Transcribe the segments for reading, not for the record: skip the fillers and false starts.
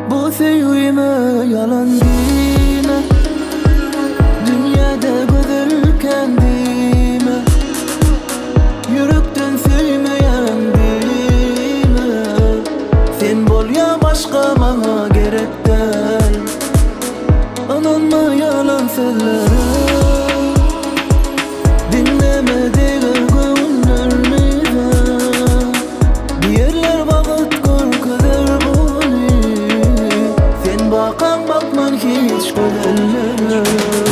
Bu sevgime yalan deme, dünyada güzel kendime. Yürekten sevmeyen deme, sen bol ya başka bana gerek değil. Ananma yalan sözleri, dinlemediğin gönüllerine. Diğerler vakit korkudur bunu, sen bakan bakman hiç güzeller.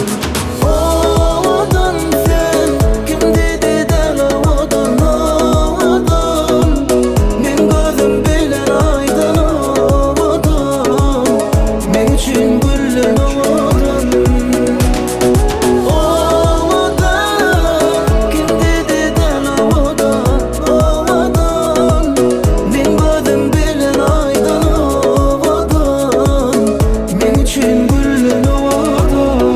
Odan sen kim dedi de odan odan, men gözüm bilen aydın odan, men için gülen odan. Odan kim dedi de odan odan, men gözüm bilen aydın odan, men için gülen odan.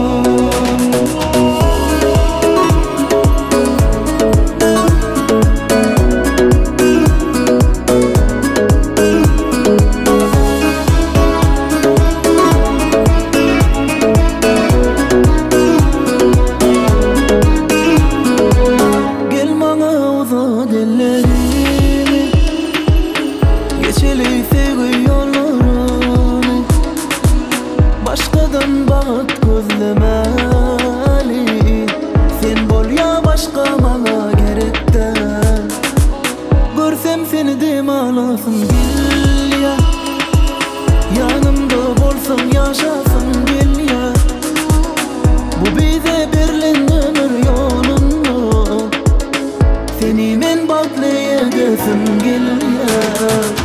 Gel bana uzat ellerini, geçelim sevgi yollarını. Başkadan baht gözlemeli, sen bol ya başka bana gerek değil. Görsem seni dem alasın gel ya, yanımda bolsan yaşasın gel ya. Bu bize berilen ömür yolunda, seni men baklayasın gel ya.